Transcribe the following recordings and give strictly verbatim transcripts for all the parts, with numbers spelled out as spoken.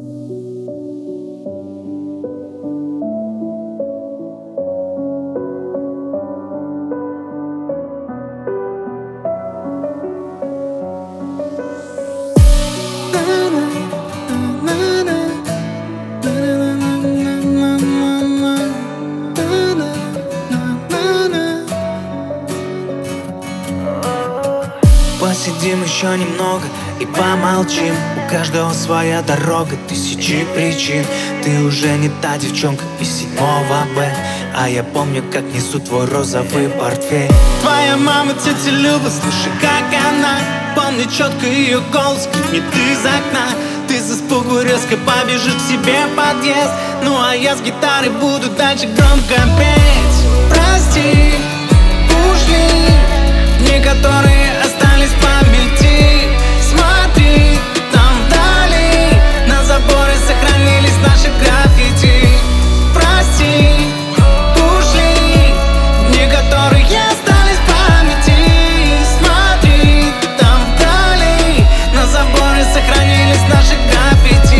Посидим еще немного и помолчим. У каждого своя дорога, тысячи причин. Ты уже не та девчонка из седьмого Б, а я помню, как несу твой розовый портфель. Твоя мама, тетя Люба, слушай, как она. Помню четко ее голос, крикнет из окна. Ты с испугу резко побежишь к себе в подъезд. Ну а я с гитарой буду дальше громко петь. Прости, ушли дни, которые остались в памяти. Смотри, там вдали на заборе сохранились наши граффити. Прости, ушли дни, которые остались в памяти. Смотри, там вдали на заборе сохранились наши граффити.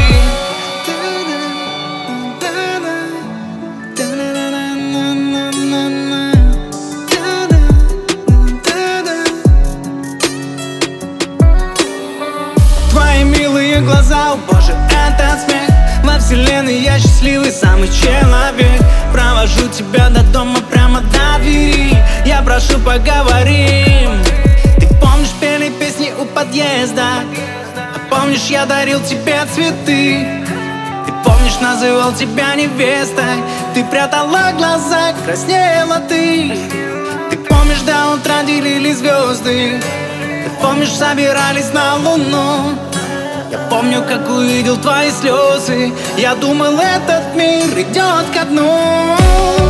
Твои милые глаза, о боже, этот смех. Во вселенной я счастливый самый человек. Провожу тебя до дома, прямо до двери. Я прошу, поговорим. Ты помнишь, пели песни у подъезда? А помнишь, я дарил тебе цветы? Ты помнишь, называл тебя невестой? Ты прятала глаза, краснела ты. Ты помнишь, до утра делили звезды? Ты помнишь, собирались на луну? Я помню, как увидел твои слезы. Я думал, этот мир идет ко дну.